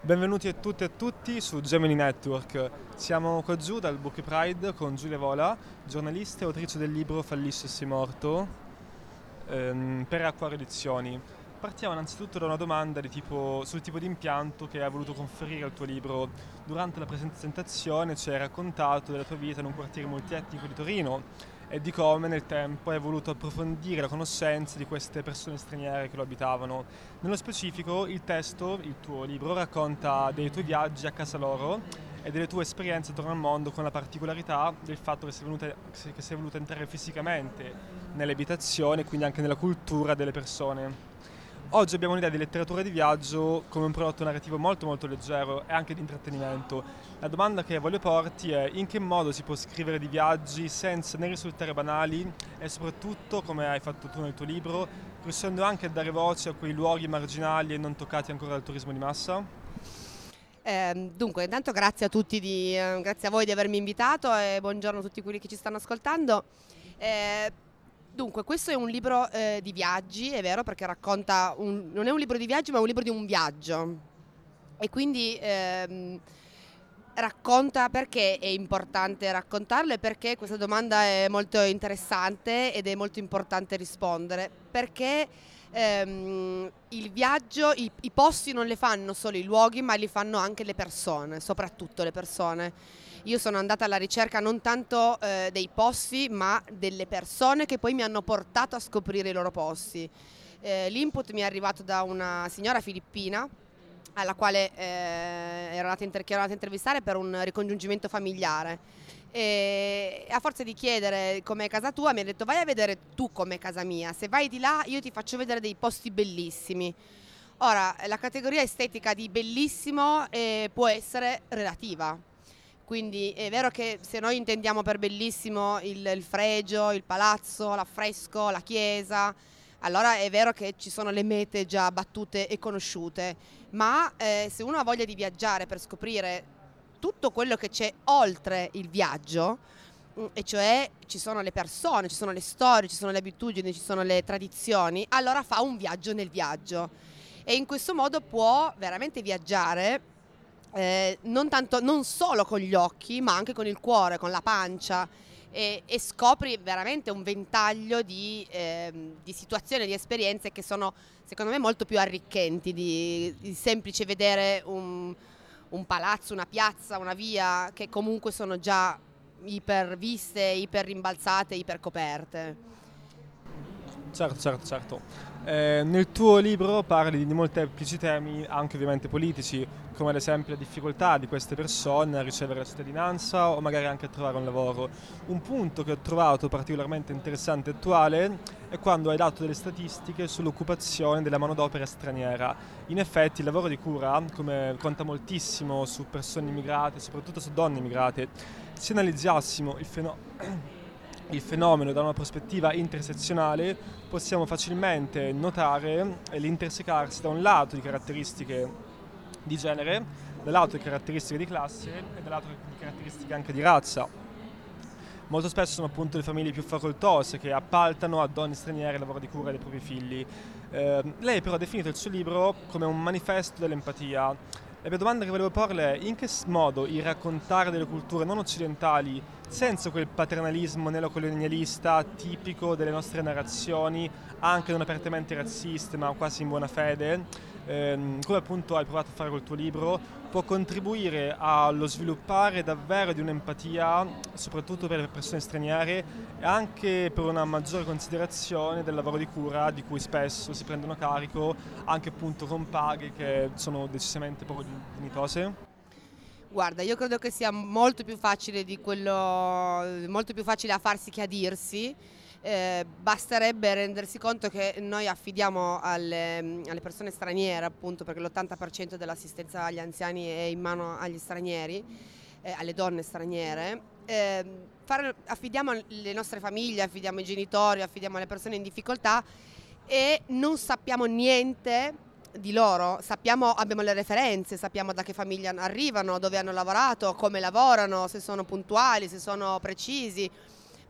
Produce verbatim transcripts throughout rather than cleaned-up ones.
Benvenuti a tutte e a tutti su Gemini Network. Siamo qua giù dal Book Pride con Giulia Vola, giornalista e autrice del libro Fallisce e sei morto, ehm, per Acquario Edizioni. Partiamo innanzitutto da una domanda di tipo, sul tipo di impianto che hai voluto conferire al tuo libro. Durante la presentazione ci hai raccontato della tua vita in un quartiere multietnico di Torino e di come nel tempo hai voluto approfondire la conoscenza di queste persone straniere che lo abitavano. Nello specifico, il testo, il tuo libro, racconta dei tuoi viaggi a casa loro e delle tue esperienze attorno al mondo, con la particolarità del fatto che sei venuta, che sei voluta entrare fisicamente nelle abitazioni e quindi anche nella cultura delle persone. Oggi abbiamo un'idea di letteratura di viaggio come un prodotto narrativo molto molto leggero e anche di intrattenimento. La domanda che voglio porti è: in che modo si può scrivere di viaggi senza né risultare banali e soprattutto, come hai fatto tu nel tuo libro, riuscendo anche a dare voce a quei luoghi marginali e non toccati ancora dal turismo di massa? Eh, dunque, intanto grazie a tutti, di, eh, grazie a voi di avermi invitato e buongiorno a tutti quelli che ci stanno ascoltando. Eh, dunque, questo è un libro eh, di viaggi, è vero, perché racconta, un, non è un libro di viaggi, ma è un libro di un viaggio. E quindi ehm, racconta perché è importante raccontarlo e perché questa domanda è molto interessante ed è molto importante rispondere. Perché ehm, il viaggio, i, i posti non le fanno solo i luoghi, ma li fanno anche le persone, soprattutto le persone. Io sono andata alla ricerca non tanto eh, dei posti, ma delle persone che poi mi hanno portato a scoprire i loro posti. Eh, l'input mi è arrivato da una signora filippina alla quale eh, ero andata inter- che ero andata a intervistare per un ricongiungimento familiare. E a forza di chiedere com'è casa tua mi ha detto: vai a vedere tu com'è casa mia, se vai di là io ti faccio vedere dei posti bellissimi. Ora, la categoria estetica di bellissimo eh, può essere relativa, quindi è vero che se noi intendiamo per bellissimo il, il fregio, il palazzo, l'affresco, la chiesa, allora è vero che ci sono le mete già battute e conosciute, ma eh, se uno ha voglia di viaggiare per scoprire tutto quello che c'è oltre il viaggio, mm, e cioè ci sono le persone, ci sono le storie, ci sono le abitudini, ci sono le tradizioni, allora fa un viaggio nel viaggio e in questo modo può veramente viaggiare eh, non tanto, non solo con gli occhi, ma anche con il cuore, con la pancia e, e scopri veramente un ventaglio di, ehm, di situazioni, di esperienze che sono secondo me molto più arricchenti di, di semplice vedere un, un palazzo, una piazza, una via che comunque sono già iperviste, iper rimbalzate, iper coperte. Certo, certo, certo. Eh, nel tuo libro parli di molteplici temi, anche ovviamente politici, come ad esempio la difficoltà di queste persone a ricevere la cittadinanza o magari anche a trovare un lavoro. Un punto che ho trovato particolarmente interessante e attuale è quando hai dato delle statistiche sull'occupazione della manodopera straniera. In effetti il lavoro di cura, come conta moltissimo su persone immigrate, soprattutto su donne immigrate, se analizzassimo il fenomeno il fenomeno da una prospettiva intersezionale, possiamo facilmente notare l'intersecarsi da un lato di caratteristiche di genere, dall'altro di caratteristiche di classe e dall'altro di caratteristiche anche di razza. Molto spesso sono appunto le famiglie più facoltose che appaltano a donne straniere il lavoro di cura dei propri figli. Eh, lei però ha definito il suo libro come un manifesto dell'empatia. La mia domanda che volevo porle è: in che modo il raccontare delle culture non occidentali senza quel paternalismo neocolonialista tipico delle nostre narrazioni, anche non apertamente razziste ma quasi in buona fede, ehm, come appunto hai provato a fare col tuo libro, può contribuire allo sviluppare davvero di un'empatia, soprattutto per le persone straniere, e anche per una maggiore considerazione del lavoro di cura di cui spesso si prendono carico, anche appunto con paghe che sono decisamente poco dignitose? Guarda, io credo che sia molto più facile di quello, molto più facile a farsi che a dirsi. Eh, basterebbe rendersi conto che noi affidiamo alle, alle persone straniere, appunto perché l'ottanta per cento dell'assistenza agli anziani è in mano agli stranieri, eh, alle donne straniere. Eh, fare, affidiamo le nostre famiglie, affidiamo i genitori, affidiamo le persone in difficoltà e non sappiamo niente di loro, sappiamo, abbiamo le referenze, sappiamo da che famiglia arrivano, dove hanno lavorato, come lavorano, se sono puntuali, se sono precisi,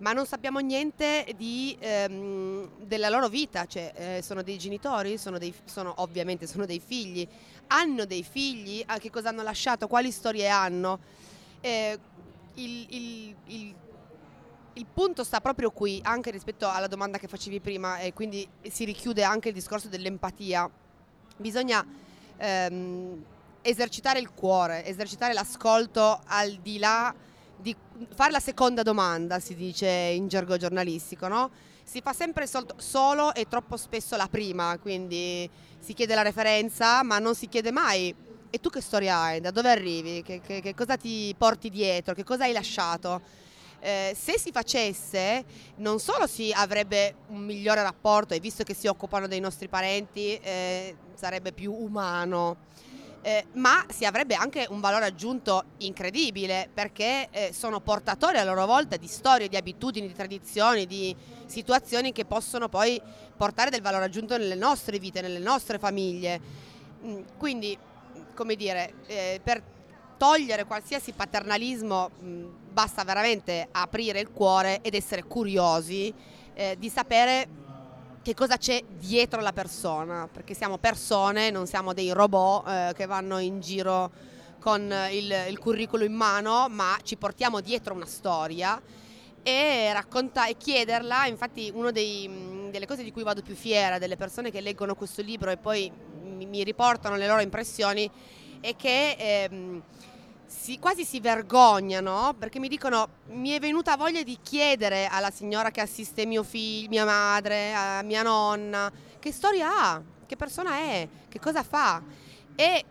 ma non sappiamo niente di, ehm, della loro vita, cioè eh, sono dei genitori, sono, dei, sono ovviamente sono dei figli, hanno dei figli, a che cosa hanno lasciato, quali storie hanno. Eh, il, il, il, il punto sta proprio qui, anche rispetto alla domanda che facevi prima, e quindi si richiude anche il discorso dell'empatia. Bisogna ehm, esercitare il cuore, esercitare l'ascolto al di là di fare la seconda domanda, si dice in gergo giornalistico, no? Si fa sempre sol- solo e troppo spesso la prima, quindi si chiede la referenza ma non si chiede mai e tu che storia hai, da dove arrivi, che, che, che cosa ti porti dietro, che cosa hai lasciato. Eh, se si facesse non solo si avrebbe un migliore rapporto, e visto che si occupano dei nostri parenti eh, sarebbe più umano, eh, ma si avrebbe anche un valore aggiunto incredibile, perché eh, sono portatori a loro volta di storie, di abitudini, di tradizioni, di situazioni che possono poi portare del valore aggiunto nelle nostre vite, nelle nostre famiglie. Mm, quindi, come dire, eh, per togliere qualsiasi paternalismo mh, basta veramente aprire il cuore ed essere curiosi eh, di sapere che cosa c'è dietro la persona, perché siamo persone, non siamo dei robot eh, che vanno in giro con il, il curriculum in mano, ma ci portiamo dietro una storia e racconta e chiederla. Infatti una delle cose di cui vado più fiera delle persone che leggono questo libro e poi mi, mi riportano le loro impressioni è che ehm, si, quasi si vergognano, perché mi dicono: mi è venuta voglia di chiedere alla signora che assiste mio figlio, mia madre, a mia nonna, che storia ha, che persona è, che cosa fa. E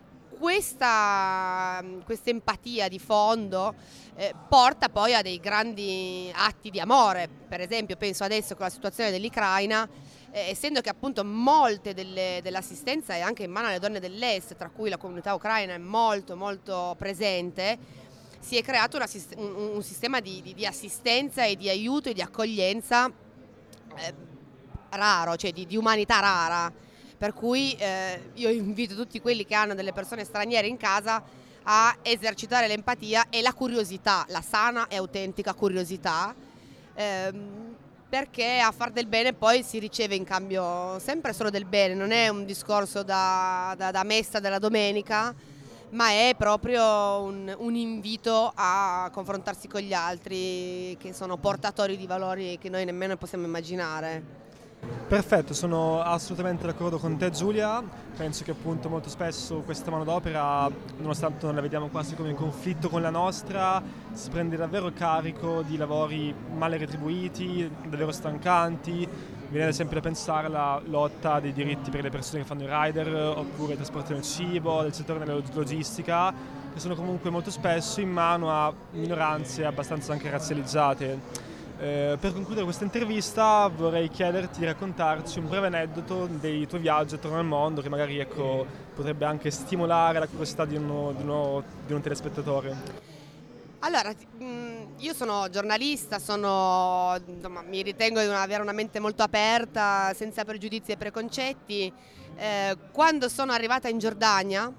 questa, questa empatia di fondo eh, porta poi a dei grandi atti di amore. Per esempio penso adesso con la situazione dell'Ucraina, eh, essendo che appunto molte delle, dell'assistenza è anche in mano alle donne dell'est, tra cui la comunità ucraina è molto molto presente, si è creato una, un, un sistema di, di, di assistenza e di aiuto e di accoglienza eh, raro, cioè di, di umanità rara. Per cui eh, io invito tutti quelli che hanno delle persone straniere in casa a esercitare l'empatia e la curiosità, la sana e autentica curiosità, ehm, perché a far del bene poi si riceve in cambio sempre solo del bene. Non è un discorso da, da, da messa della domenica, ma è proprio un, un invito a confrontarsi con gli altri che sono portatori di valori che noi nemmeno possiamo immaginare. Perfetto, sono assolutamente d'accordo con te Giulia, penso che appunto molto spesso questa manodopera, nonostante non la vediamo quasi come in conflitto con la nostra, si prende davvero carico di lavori male retribuiti, davvero stancanti. Mi viene ad esempio da pensare alla lotta dei diritti per le persone che fanno i rider, oppure il trasporto del cibo, del settore della logistica, che sono comunque molto spesso in mano a minoranze abbastanza anche razzializzate. Eh, per concludere questa intervista vorrei chiederti di raccontarci un breve aneddoto dei tuoi viaggi attorno al mondo che magari ecco, potrebbe anche stimolare la curiosità di uno, di uno, di un telespettatore. Allora, io sono giornalista, sono, insomma, mi ritengo di avere una mente molto aperta, senza pregiudizi e preconcetti. Eh, quando sono arrivata in Giordania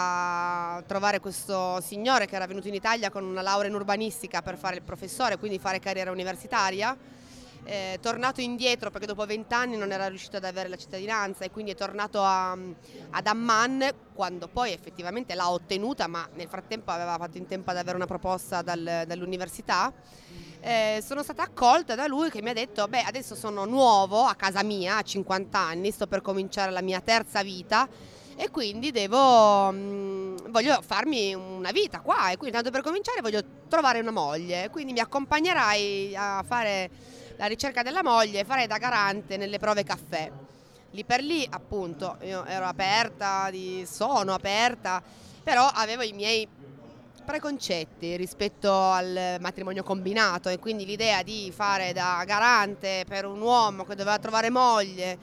a trovare questo signore che era venuto in Italia con una laurea in urbanistica per fare il professore, quindi fare carriera universitaria, eh, tornato indietro perché dopo vent'anni non era riuscito ad avere la cittadinanza e quindi è tornato a, ad Amman, quando poi effettivamente l'ha ottenuta, ma nel frattempo aveva fatto in tempo ad avere una proposta dal, dall'università. Eh, sono stata accolta da lui che mi ha detto: beh, adesso sono nuovo a casa mia a cinquanta anni, sto per cominciare la mia terza vita e quindi devo mh, voglio farmi una vita qua, e quindi tanto per cominciare voglio trovare una moglie, quindi mi accompagnerai a fare la ricerca della moglie, farei da garante nelle prove caffè. Lì per lì appunto io ero aperta, di, sono aperta, però avevo i miei preconcetti rispetto al matrimonio combinato, e quindi l'idea di fare da garante per un uomo che doveva trovare moglie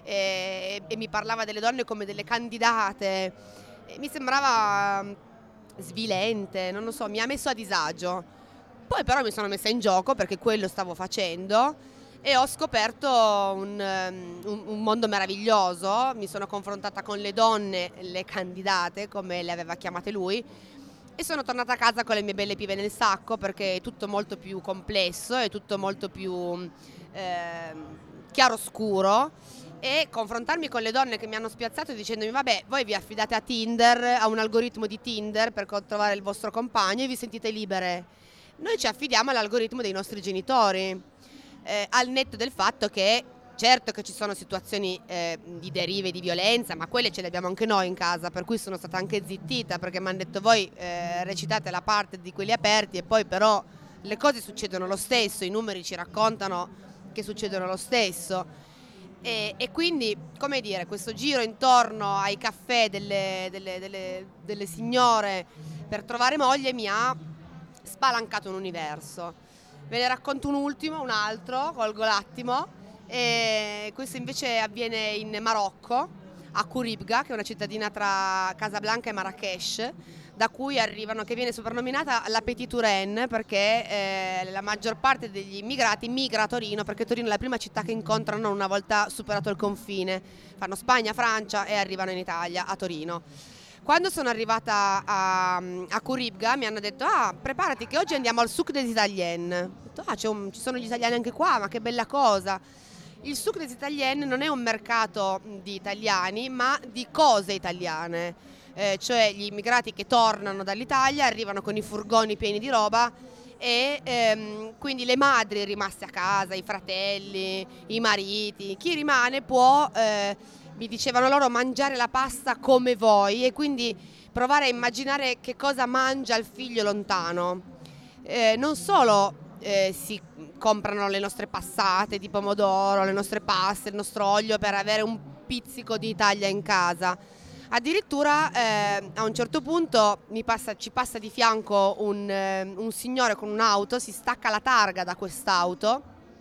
e, e mi parlava delle donne come delle candidate e mi sembrava svilente, non lo so, mi ha messo a disagio. Poi però mi sono messa in gioco perché quello stavo facendo e ho scoperto un, un, un mondo meraviglioso. Mi sono confrontata con le donne, le candidate come le aveva chiamate lui, e sono tornata a casa con le mie belle pive nel sacco, perché è tutto molto più complesso, è tutto molto più eh, chiaroscuro, e confrontarmi con le donne che mi hanno spiazzato dicendomi vabbè, voi vi affidate a Tinder, a un algoritmo di Tinder per trovare il vostro compagno e vi sentite libere. Noi ci affidiamo all'algoritmo dei nostri genitori, eh, al netto del fatto che certo che ci sono situazioni eh, di derive, di violenza, ma quelle ce le abbiamo anche noi in casa, per cui sono stata anche zittita, perché mi hanno detto voi eh, recitate la parte di quelli aperti e poi però le cose succedono lo stesso, i numeri ci raccontano che succedono lo stesso. E, e quindi, come dire, questo giro intorno ai caffè delle, delle, delle, delle signore per trovare moglie mi ha spalancato un universo. Ve ne racconto un ultimo, un altro, colgo l'attimo. E questo invece avviene in Marocco, a Khouribga, che è una cittadina tra Casablanca e Marrakech, da cui arrivano, che viene soprannominata la Petite Touraine, perché eh, la maggior parte degli immigrati migra a Torino, perché Torino è la prima città che incontrano una volta superato il confine. Fanno Spagna, Francia e arrivano in Italia, a Torino. Quando sono arrivata a, a Khouribga mi hanno detto ah, preparati che oggi andiamo al Souk des Italiens. Ho detto, ah, c'è un, ci sono gli italiani anche qua, ma che bella cosa. Il Souk des Italiens non è un mercato di italiani, ma di cose italiane, eh, cioè gli immigrati che tornano dall'Italia arrivano con i furgoni pieni di roba e ehm, quindi le madri rimaste a casa, i fratelli, i mariti, chi rimane può, eh, mi dicevano loro, mangiare la pasta come voi e quindi provare a immaginare che cosa mangia il figlio lontano. Eh, non solo eh, si comprano le nostre passate di pomodoro, le nostre paste, il nostro olio per avere un pizzico di Italia in casa. Addirittura eh, a un certo punto mi passa, ci passa di fianco un, eh, un signore con un'auto, si stacca la targa da quest'auto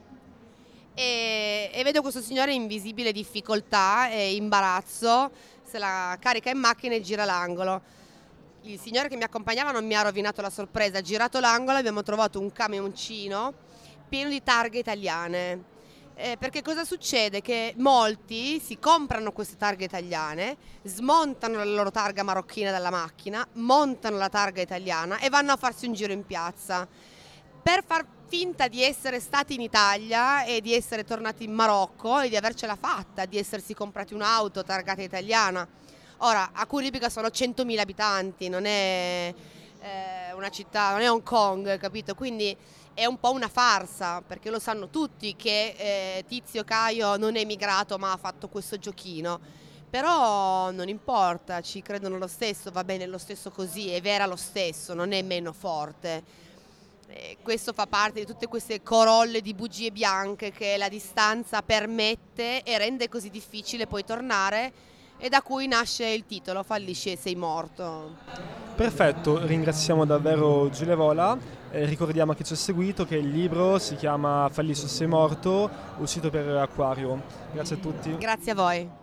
e, e vedo questo signore in visibile difficoltà e imbarazzo, se la carica in macchina e gira l'angolo. Il signore che mi accompagnava non mi ha rovinato la sorpresa, ha girato l'angolo e abbiamo trovato un camioncino pieno di targhe italiane. Eh, perché cosa succede? Che molti si comprano queste targhe italiane, smontano la loro targa marocchina dalla macchina, montano la targa italiana e vanno a farsi un giro in piazza per far finta di essere stati in Italia e di essere tornati in Marocco e di avercela fatta, di essersi comprati un'auto targata italiana. Ora, a Khouribga sono centomila abitanti, non è eh, una città, non è Hong Kong, capito? Quindi è un po' una farsa, perché lo sanno tutti che eh, Tizio Caio non è emigrato ma ha fatto questo giochino. Però non importa, ci credono lo stesso, va bene lo stesso così, è vera lo stesso, non è meno forte. E questo fa parte di tutte queste corolle di bugie bianche che la distanza permette e rende così difficile poi tornare, e da cui nasce il titolo Fallisci e sei morto. Perfetto, ringraziamo davvero Giulia Vola, eh, ricordiamo a chi ci ha seguito che il libro si chiama Fallisci e sei morto, uscito per Acquario. Grazie a tutti. Grazie a voi.